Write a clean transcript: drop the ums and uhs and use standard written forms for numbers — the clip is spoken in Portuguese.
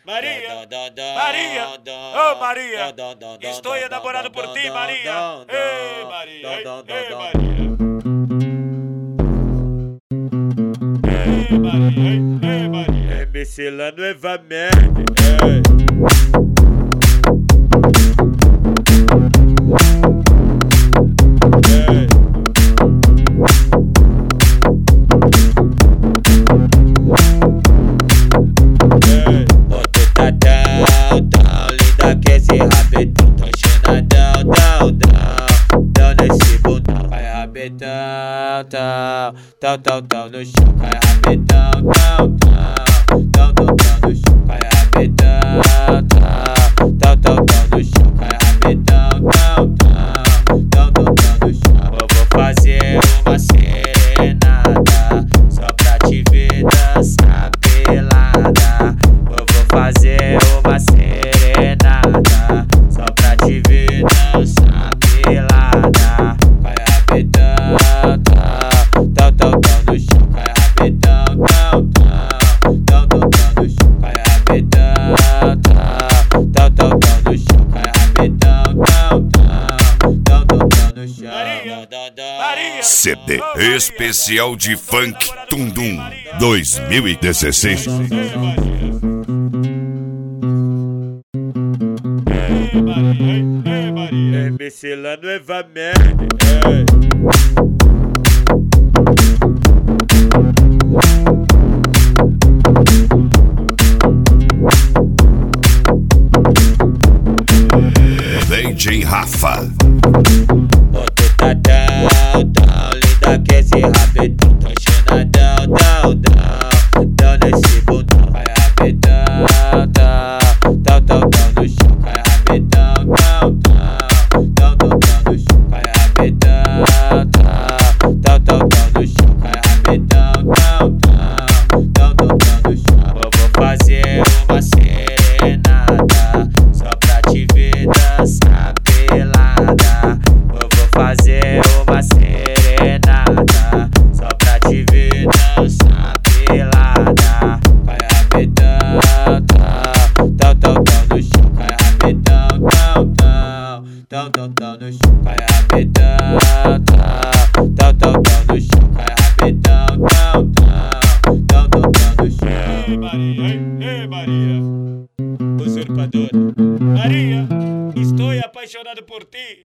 Maria, Maria, oh Maria, estou enamorado por ti, Maria. Ei, Maria, ei, Maria. Ei, Maria, ei, Maria. MC lá no Evamerd, Tal no chão, cai rapidão, tal no chão, cai rapidão, tal no chão, cai rapidão, tal no chão. Eu vou fazer uma serenata só pra te ver dançar pelada. Eu vou fazer uma serenata só pra te ver dançar pelada. Cai rapidão, tal no chão, cai rapidão, tal no chão, cai rapidão, tal no chão, cai rapidão, tal no chão. Maria, CD especial de funk Tundum 2016. MC lá no Evamerd, DJ Rafa. Ô, tu tá tão linda que esse rapidão tô chinadão, dão nesse bundão. Cai rapidão, tal no chão, cai rapidão, tal no chão, cai rapidão, tal no chão, cai rapidão, tal no chão. Eu vou fazer uma serenata só pra te ver dançar pelada. Eu vou fazer uma serenata só pra te ver dançar pelada. Cai rapidão, tal no chão, cai rapidão, tal no chão, cai rapidão, tal no chão, cai rapidão, tal no chão. ei, Maria, ei, Maria. Usurpadora. Maria, estou apaixonado por ti.